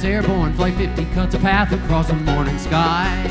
airborne. Flight 50 cuts a path across the morning sky.